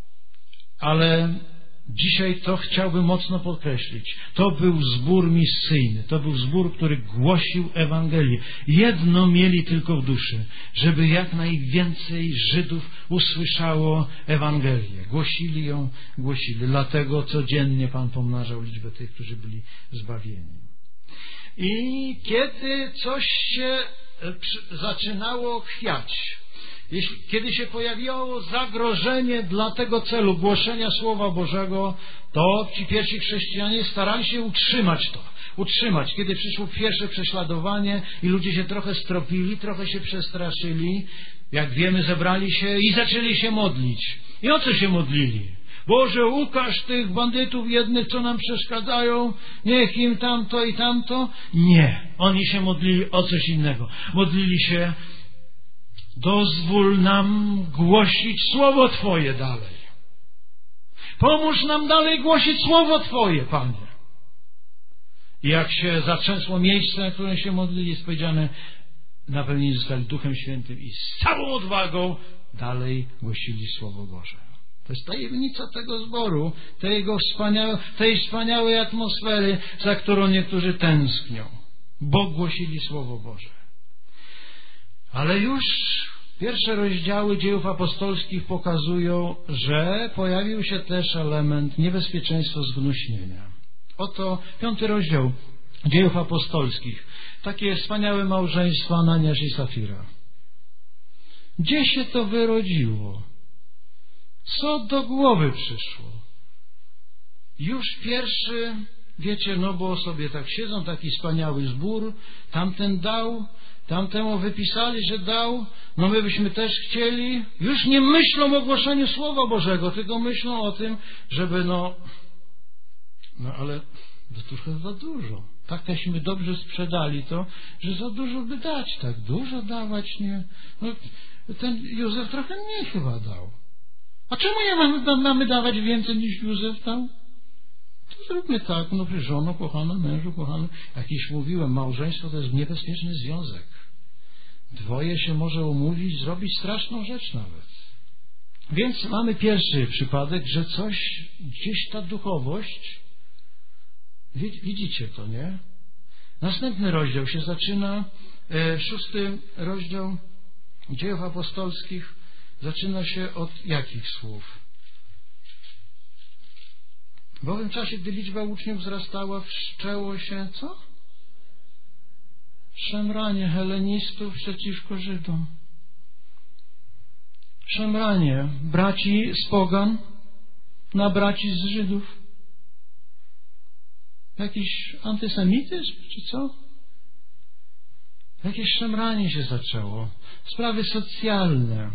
Ale dzisiaj to chciałbym mocno podkreślić. To był zbór misyjny. To był zbór, który głosił Ewangelię. Jedno mieli tylko w duszy, żeby jak najwięcej Żydów usłyszało Ewangelię. Głosili ją, głosili. Dlatego codziennie Pan pomnażał liczbę tych, którzy byli zbawieni. I kiedy coś się zaczynało chwiać, jeśli, kiedy się pojawiło zagrożenie dla tego celu głoszenia Słowa Bożego, to ci pierwsi chrześcijanie starali się utrzymać to. Utrzymać. Kiedy przyszło pierwsze prześladowanie i ludzie się trochę stropili, trochę się przestraszyli, jak wiemy, zebrali się i zaczęli się modlić. I o co się modlili? Boże, ukaż tych bandytów jednych, co nam przeszkadzają, niech im tamto i tamto. Nie. Oni się modlili o coś innego. Modlili się: dozwól nam głosić Słowo Twoje dalej. Pomóż nam dalej głosić Słowo Twoje, Panie. I jak się zatrzęsło miejsce, na którym się modlili, jest powiedziane: napełnieni zostali Duchem Świętym i z całą odwagą dalej głosili Słowo Boże. To jest tajemnica tego zboru, tego wspaniałe, tej wspaniałej atmosfery, za którą niektórzy tęsknią, bo głosili Słowo Boże. Ale już pierwsze rozdziały Dziejów Apostolskich pokazują, że pojawił się też element niebezpieczeństwa zgnuśnienia. Oto piąty rozdział Dziejów Apostolskich. Takie wspaniałe małżeństwo Ananiasz i Safira. Gdzie się to wyrodziło? Co do głowy przyszło? Już pierwszy, wiecie, no bo sobie tak siedzą, taki wspaniały zbór, tamten dał, tamtemu wypisali, że dał, no my byśmy też chcieli. Już nie myślą o głoszeniu Słowa Bożego, tylko myślą o tym, żeby no, no ale to trochę za dużo. Tak teśmy dobrze sprzedali to, że za dużo by dać, tak dużo dawać, nie? No, ten Józef trochę mniej chyba dał. A czemu nie mamy, mamy dawać więcej niż Józef dał? To zróbmy tak, no żono kochana, mężu kochany. Jakiś mówiłem, małżeństwo to jest niebezpieczny związek. Dwoje się może umówić, zrobić straszną rzecz nawet. Więc mamy pierwszy przypadek, że coś, gdzieś ta duchowość, widzicie to, nie? Następny rozdział się zaczyna, e, szósty rozdział Dziejów Apostolskich zaczyna się od jakich słów? W owym czasie, gdy liczba uczniów wzrastała, wszczęło się, co? Szemranie helenistów przeciwko Żydom. Szemranie braci z pogan na braci z Żydów. Jakiś antysemityzm, czy co? Jakieś szemranie się zaczęło. Sprawy socjalne.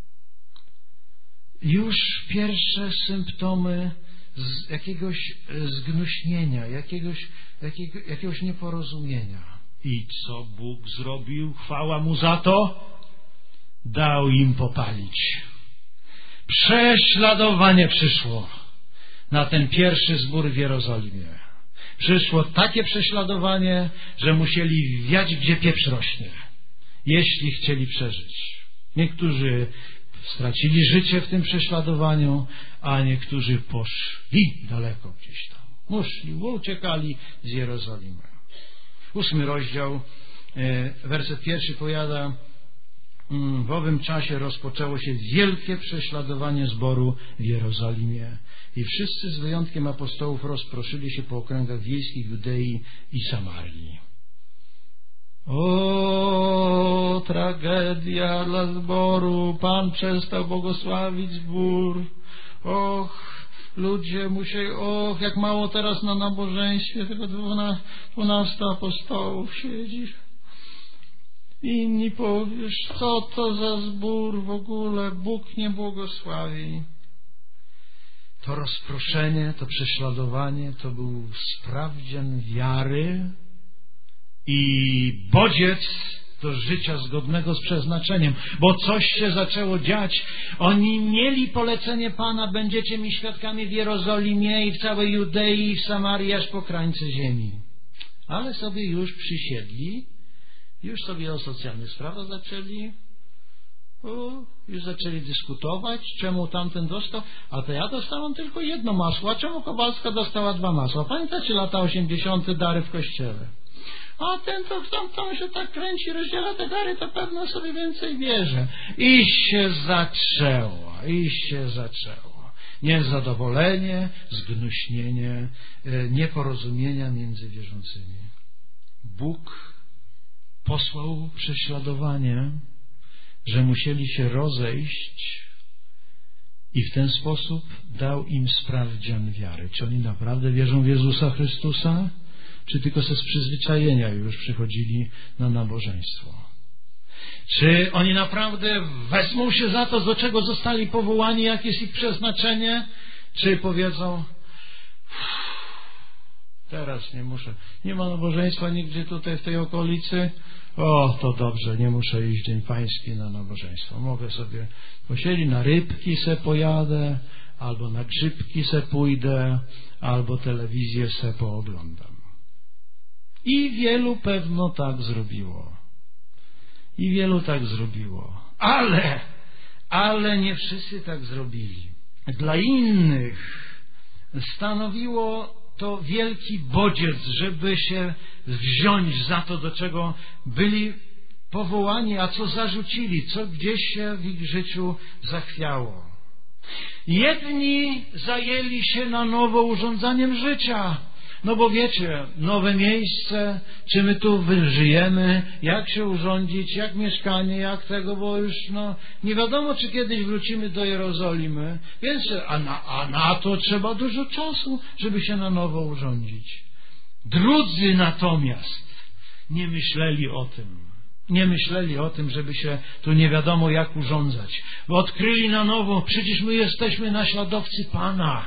Już pierwsze symptomy z jakiegoś zgnuśnienia, jakiegoś, jakiego, jakiegoś nieporozumienia. I co Bóg zrobił? Chwała Mu za to. Dał im popalić. Prześladowanie przyszło na ten pierwszy zbór w Jerozolimie. Przyszło takie prześladowanie, że musieli wiać, gdzie pieprz rośnie, jeśli chcieli przeżyć. Niektórzy stracili życie w tym prześladowaniu, a niektórzy poszli daleko gdzieś tam. Muszli, uciekali z Jerozolimy. Ósmy rozdział, werset pierwszy powiada: w owym czasie rozpoczęło się wielkie prześladowanie zboru w Jerozolimie i wszyscy z wyjątkiem apostołów rozproszyli się po okręgach wiejskich Judei i Samarii. O, tragedia dla zboru. Pan przestał błogosławić zbór. Och, ludzie musieli, och, jak mało teraz na nabożeństwie, tylko dwunastu apostołów siedzi. Inni powiesz, co to za zbór w ogóle, Bóg nie błogosławi. To rozproszenie, to prześladowanie, to był sprawdzian wiary i bodziec do życia zgodnego z przeznaczeniem, bo coś się zaczęło dziać. Oni mieli polecenie Pana, będziecie mi świadkami w Jerozolimie i w całej Judei i w Samarii, aż po krańce ziemi. Ale sobie już przysiedli, już sobie o socjalnych sprawach zaczęli, o, już zaczęli dyskutować, czemu tamten dostał, a to ja dostałam tylko jedno masło, a czemu Kowalska dostała dwa masła? Pamiętacie lata osiemdziesiąte, dary w kościele? A ten to tam, tam się tak kręci, rozdziela te dary, to pewno sobie więcej bierze. I się zaczęło, i się zaczęło. Niezadowolenie, zgnuśnienie, nieporozumienia między wierzącymi. Bóg posłał prześladowanie, że musieli się rozejść i w ten sposób dał im sprawdzian wiary. Czy oni naprawdę wierzą w Jezusa Chrystusa, czy tylko ze z przyzwyczajenia już przychodzili na nabożeństwo? Czy oni naprawdę wezmą się za to, do czego zostali powołani, jakie jest ich przeznaczenie, czy powiedzą, teraz nie muszę, nie ma nabożeństwa nigdzie tutaj w tej okolicy, o, to dobrze, nie muszę iść dzień pański na nabożeństwo. Mogę sobie posiedzieć, na rybki se pojadę, albo na grzybki se pójdę, albo telewizję se pooglądam. I wielu pewno tak zrobiło. I wielu tak zrobiło. Ale, ale nie wszyscy tak zrobili. Dla innych stanowiło to wielki bodziec, żeby się wziąć za to, do czego byli powołani, a co zarzucili, co gdzieś się w ich życiu zachwiało. Jedni zajęli się na nowo urządzaniem życia. No bo wiecie, nowe miejsce, czy my tu żyjemy, jak się urządzić, jak mieszkanie, jak tego, bo już no nie wiadomo, czy kiedyś wrócimy do Jerozolimy, więc a na, a na to trzeba dużo czasu, żeby się na nowo urządzić. Drudzy natomiast nie myśleli o tym. Nie myśleli o tym, żeby się tu nie wiadomo jak urządzać. Bo odkryli na nowo, przecież my jesteśmy naśladowcy Pana.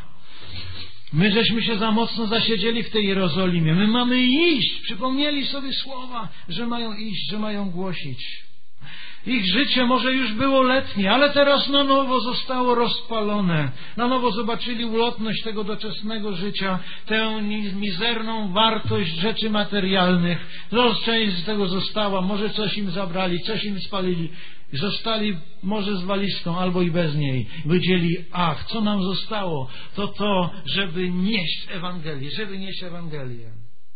My żeśmy się za mocno zasiedzieli w tej Jerozolimie. My mamy iść. Przypomnieli sobie słowa, że mają iść, że mają głosić. Ich życie może już było letnie, ale teraz na nowo zostało rozpalone. Na nowo zobaczyli ulotność tego doczesnego życia, tę mizerną wartość rzeczy materialnych. Część z tego została, może coś im zabrali, coś im spalili. Zostali może z walizką, albo i bez niej. Powiedzieli, ach, co nam zostało? To to, żeby nieść Ewangelię, żeby nieść Ewangelię.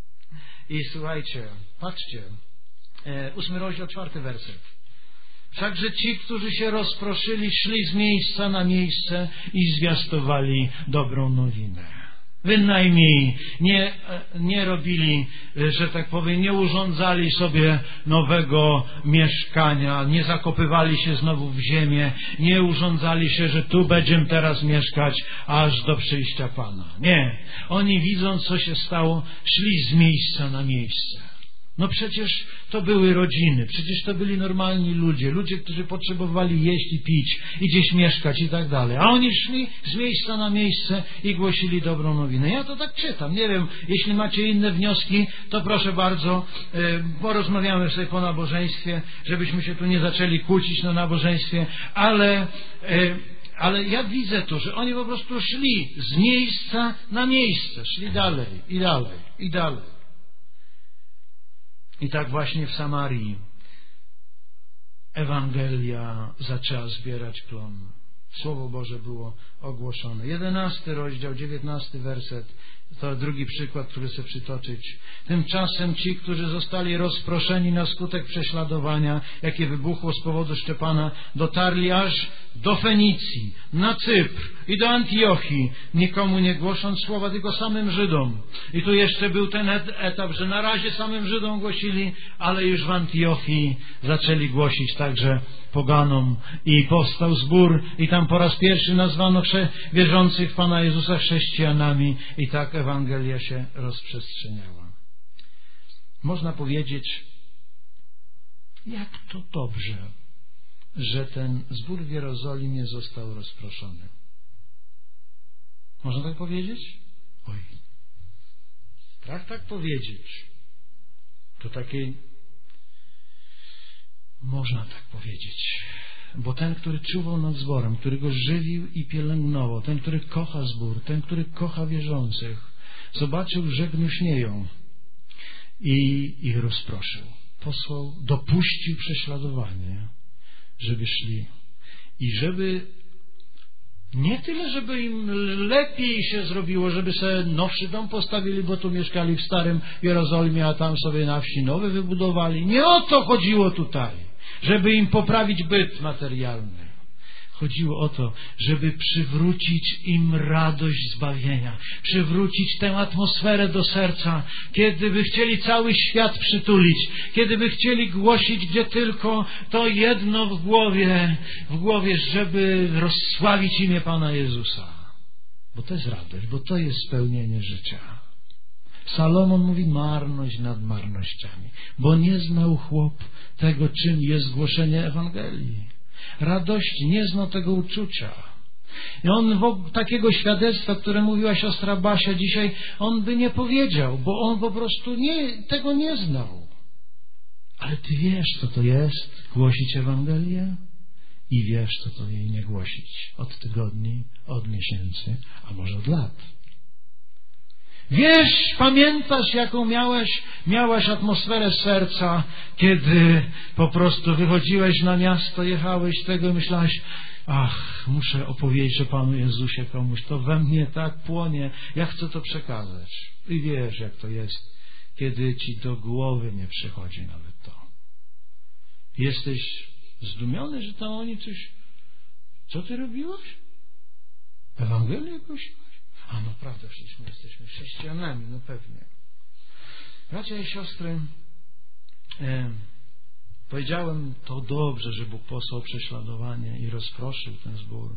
I słuchajcie, patrzcie, ósmy rozdział, czwarty werset. Wszakże ci, którzy się rozproszyli, szli z miejsca na miejsce i zwiastowali dobrą nowinę. Bynajmniej nie, nie robili, że tak powiem, nie urządzali sobie nowego mieszkania, nie zakopywali się znowu w ziemię, nie urządzali się, że tu będziemy teraz mieszkać aż do przyjścia Pana. Nie. Oni, widząc, co się stało, szli z miejsca na miejsce. No przecież to były rodziny, przecież to byli normalni ludzie, ludzie, którzy potrzebowali jeść i pić, i gdzieś mieszkać i tak dalej. A oni szli z miejsca na miejsce i głosili dobrą nowinę. Ja to tak czytam. Nie wiem, jeśli macie inne wnioski, to proszę bardzo, porozmawiamy sobie po nabożeństwie, żebyśmy się tu nie zaczęli kłócić na nabożeństwie, ale... Ale ja widzę tu, że oni po prostu szli z miejsca na miejsce, szli dalej i dalej i dalej. I tak właśnie w Samarii Ewangelia zaczęła zbierać plon. Słowo Boże było ogłoszone. Jedenasty rozdział, dziewiętnasty werset. To drugi przykład, który chcę przytoczyć. Tymczasem ci, którzy zostali rozproszeni na skutek prześladowania, jakie wybuchło z powodu Szczepana, dotarli aż do Fenicji, na Cypr i do Antiochii, nikomu nie głosząc słowa, tylko samym Żydom. I tu jeszcze był ten etap, że na razie samym Żydom głosili, ale już w Antiochii zaczęli głosić także poganom. I powstał zbór i tam po raz pierwszy nazwano wierzących w Pana Jezusa chrześcijanami i tak Ewangelia się rozprzestrzeniała. Można powiedzieć, jak to dobrze, że ten zbór w Jerozolimie został rozproszony. Można tak powiedzieć? Oj. Tak, tak powiedzieć. To takiej Można tak powiedzieć. Bo ten, który czuwał nad zborem, który go żywił i pielęgnował, ten, który kocha zbór, ten, który kocha wierzących, zobaczył, że gnuśnieją i ich rozproszył. Posłał, dopuścił prześladowanie, żeby szli. I żeby nie tyle, żeby im lepiej się zrobiło, żeby sobie nowszy dom postawili, bo tu mieszkali w starym Jerozolimie, a tam sobie na wsi nowy wybudowali. Nie o to chodziło tutaj, żeby im poprawić byt materialny. Chodziło o to, żeby przywrócić im radość zbawienia, przywrócić tę atmosferę do serca, kiedy by chcieli cały świat przytulić, kiedy by chcieli głosić gdzie tylko, to jedno w głowie, w głowie, żeby rozsławić imię Pana Jezusa. Bo to jest radość, bo to jest spełnienie życia. Salomon mówi marność nad marnościami, bo nie znał chłop tego, czym jest głoszenie Ewangelii. Radości, nie znał tego uczucia. I on w, takiego świadectwa, które mówiła siostra Basia dzisiaj, on by nie powiedział, bo on po prostu nie, tego nie znał. Ale ty wiesz, co to jest głosić Ewangelię i wiesz, co to jej nie głosić. Od tygodni, od miesięcy, a może od lat. Wiesz, pamiętasz, jaką miałeś, miałaś atmosferę serca, kiedy po prostu wychodziłeś na miasto, jechałeś tego i myślałeś, ach, muszę opowiedzieć o Panu Jezusie komuś, to we mnie tak płonie, ja chcę to przekazać. I wiesz, jak to jest, kiedy ci do głowy nie przychodzi nawet to. Jesteś zdumiony, że tam oni coś... Co ty robiłeś? Ewangelię głosiłeś? A no prawda, przecież my jesteśmy chrześcijanami, no pewnie. Bracia i siostry, e, powiedziałem to dobrze, że Bóg posłał prześladowanie i rozproszył ten zbór,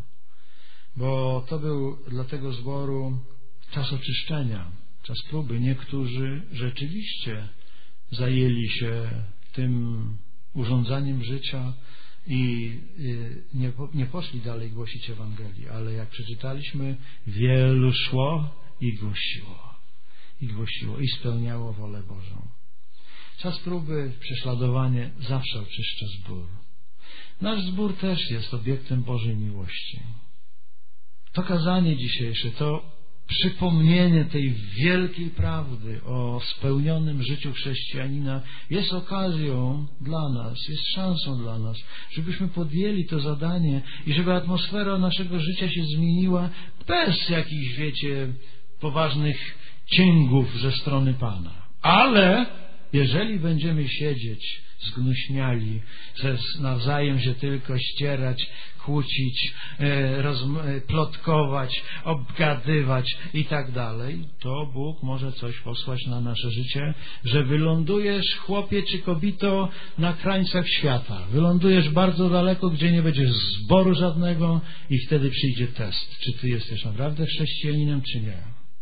bo to był dla tego zboru czas oczyszczenia, czas próby. Niektórzy rzeczywiście zajęli się tym urządzaniem życia i nie, nie poszli dalej głosić Ewangelii, ale jak przeczytaliśmy, wielu szło i głosiło, i głosiło, i spełniało wolę Bożą. Czas próby, prześladowanie zawsze oczyszcza zbór. Nasz zbór też jest obiektem Bożej miłości. To kazanie dzisiejsze, to przypomnienie tej wielkiej prawdy o spełnionym życiu chrześcijanina jest okazją dla nas, jest szansą dla nas, żebyśmy podjęli to zadanie i żeby atmosfera naszego życia się zmieniła bez jakichś, wiecie, poważnych cięgów ze strony Pana. Ale jeżeli będziemy siedzieć zgnuśniali, nawzajem się tylko ścierać, kłócić, plotkować, obgadywać i tak dalej, to Bóg może coś posłać na nasze życie, że wylądujesz, chłopie czy kobito, na krańcach świata. Wylądujesz bardzo daleko, gdzie nie będzie zboru żadnego i wtedy przyjdzie test, czy ty jesteś naprawdę chrześcijaninem, czy nie.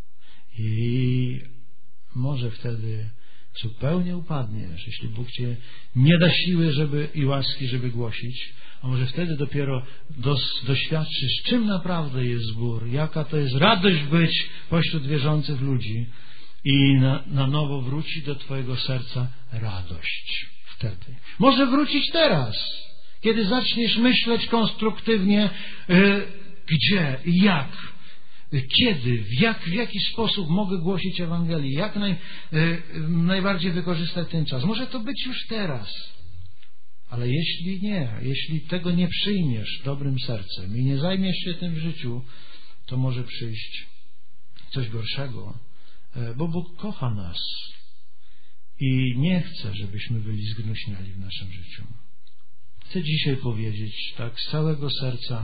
I może wtedy zupełnie upadniesz, jeśli Bóg cię nie da siły żeby, i łaski, żeby głosić, a może wtedy dopiero dos, doświadczysz, czym naprawdę jest zbór, jaka to jest radość być pośród wierzących ludzi i na, na nowo wróci do twojego serca radość. Wtedy. Może wrócić teraz, kiedy zaczniesz myśleć konstruktywnie, yy, gdzie i jak, kiedy, w, jak, w jaki sposób mogę głosić Ewangelię, jak naj, y, najbardziej wykorzystać ten czas. Może to być już teraz, ale jeśli nie, jeśli tego nie przyjmiesz dobrym sercem i nie zajmiesz się tym w życiu, to może przyjść coś gorszego, y, bo Bóg kocha nas i nie chce, żebyśmy byli zgnuśniali w naszym życiu. Chcę dzisiaj powiedzieć tak z całego serca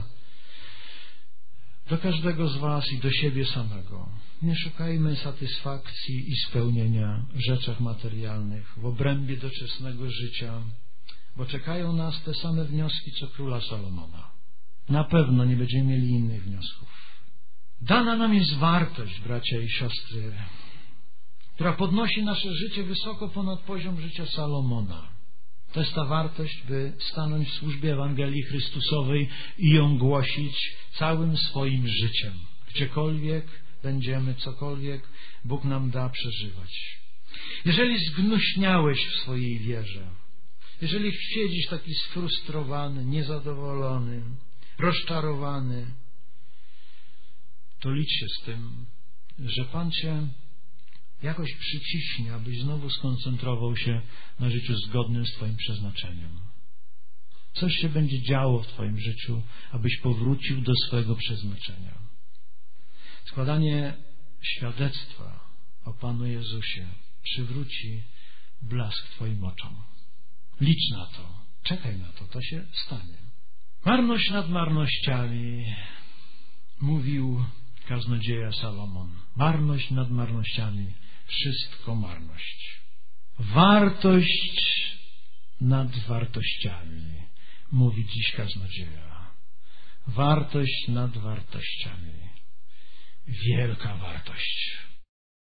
do każdego z was i do siebie samego. Nie szukajmy satysfakcji i spełnienia w rzeczach materialnych, w obrębie doczesnego życia, bo czekają nas te same wnioski, co króla Salomona. Na pewno nie będziemy mieli innych wniosków. Dana nam jest wartość, bracia i siostry, która podnosi nasze życie wysoko ponad poziom życia Salomona. To jest ta wartość, by stanąć w służbie Ewangelii Chrystusowej i ją głosić całym swoim życiem. Gdziekolwiek będziemy, cokolwiek Bóg nam da przeżywać. Jeżeli zgnuśniałeś w swojej wierze, Jeżeli siedzisz taki sfrustrowany, niezadowolony, rozczarowany, to licz się z tym, że Pan Cię jakoś przyciśnie, abyś znowu skoncentrował się na życiu zgodnym z Twoim przeznaczeniem. Coś się będzie działo w Twoim życiu, abyś powrócił do swojego przeznaczenia. Składanie świadectwa o Panu Jezusie przywróci blask Twoim oczom. Licz na to, czekaj na to, to się stanie. Marność nad marnościami, mówił kaznodzieja Salomon. Marność nad marnościami, wszystko marność. Wartość nad wartościami, mówi dziś kaznodzieja. Wartość nad wartościami. Wielka wartość.